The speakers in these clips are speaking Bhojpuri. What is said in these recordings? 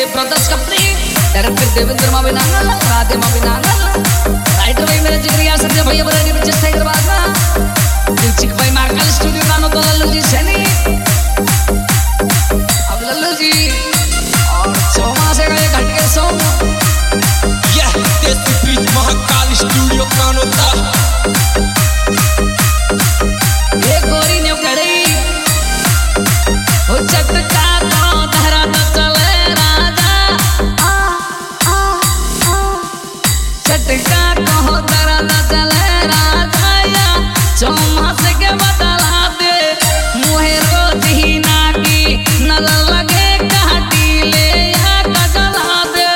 ब्रदर्स कंपनी, डायरेक्टर देवेंद्र मावी नांगल, राधे मावी नांगल, राइटर भाई मेरे जिगरिया संजय भैया बरेडी में चेष्टा कर बात ना, म्यूजिक भाई मार्कल स्टूडियो नानो तो लल्लू जी सैनी, अब लल्लू जी और चौमा से गए घंटे सॉन्ग, यह देसी बीच महाकाल स्टूडियो नानो था, एक गोरी ने करी, हो चटका तो धरा तो चले राजा, चटका कहो धरा तो चले राजा या चौमास के बदला दे मुहे रोज ही ना की नजर लगे काटी ले या कजला दे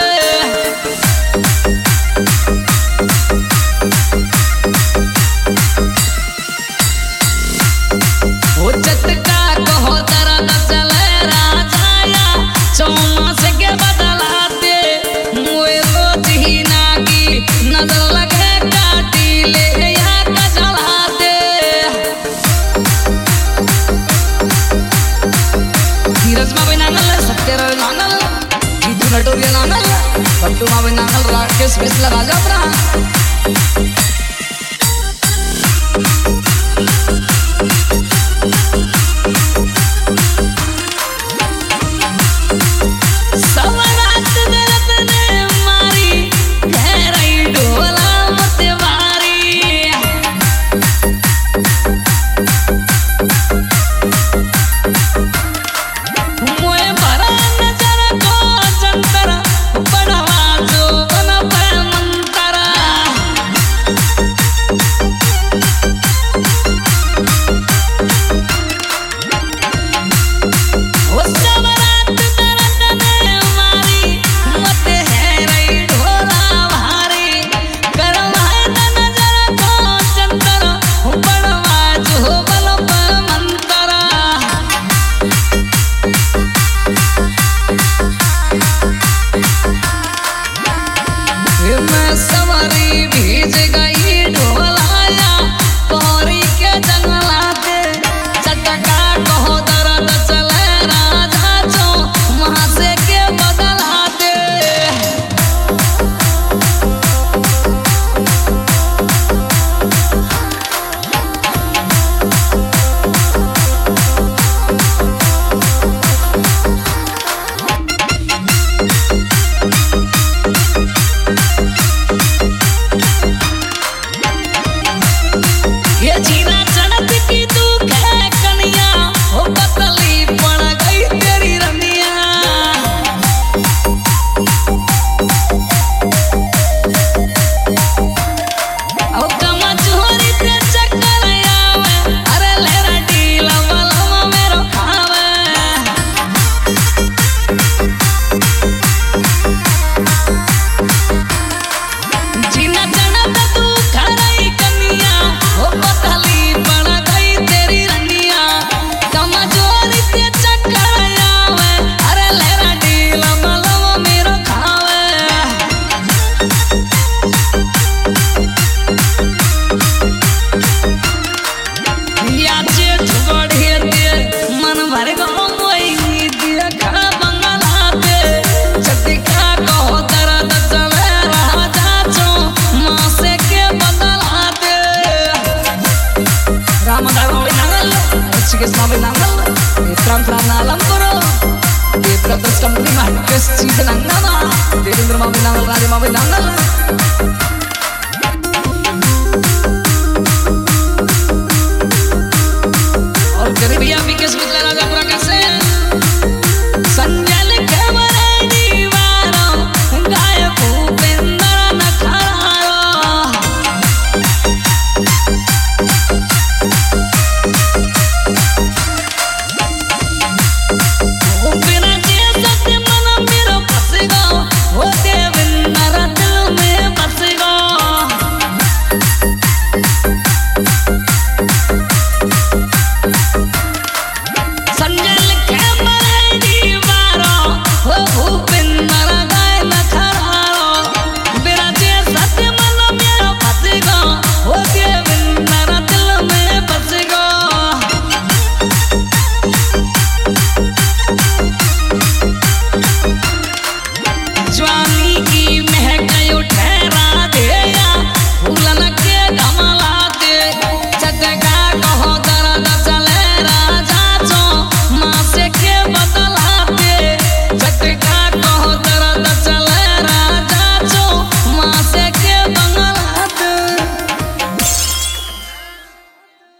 वो चटका कहो धरा तो चले राजा या चौमास के बदला दे मुहे रोज ही ना की नजर लगे काटी ले या कजला दे धीरज मावे नांगल सत्यराव नांगल जीतू नटोरिया नांगल पट्टू मावे नांगल राकेश बेसला राजापुरा सवरात दरत ने मारी घेराई ढोला मत मारी मोए भरा नजर को जंतरा बढ़वा जो बन पे मंतरा ओ सवरात दरत ने मारी मत घेराई ढोला भारी करवाए नजर को जंतरा बढ़वा जो बन पे मंतरा मैं सवारी भीज गई ढोलाया पौरी के जंगलाते चटका कहो दर्द चले राजा जो वहां से के बदलाते ये जीना चढ़त की तू है कनिया हो बतली पड़ गई तेरी रनिया ओ कमा चोरी ते चक्कर आवे अरे लेरा डीला वाला मेरो खावे जीना चढ़त तू खड़ाई कनिया हो बतली पड़ गई तेरी रनिया कमजोरी ते चक्कर आवे अरे लेरा डीला वाला मेरो खावे या जेठ बढ़े दे मन भर गो मोई दिया खा बंगलाते चटका कहो दर्द चले राजा जो मां से के बदलाते रामदास मावी नांगल ऋषिकेश मावी नांगल विक्रांत नालम करो ये ब्रदर्स कंपनी में हटकेश चीज नांगल देवेंद्र मावी नांगल राधे मावी नांगल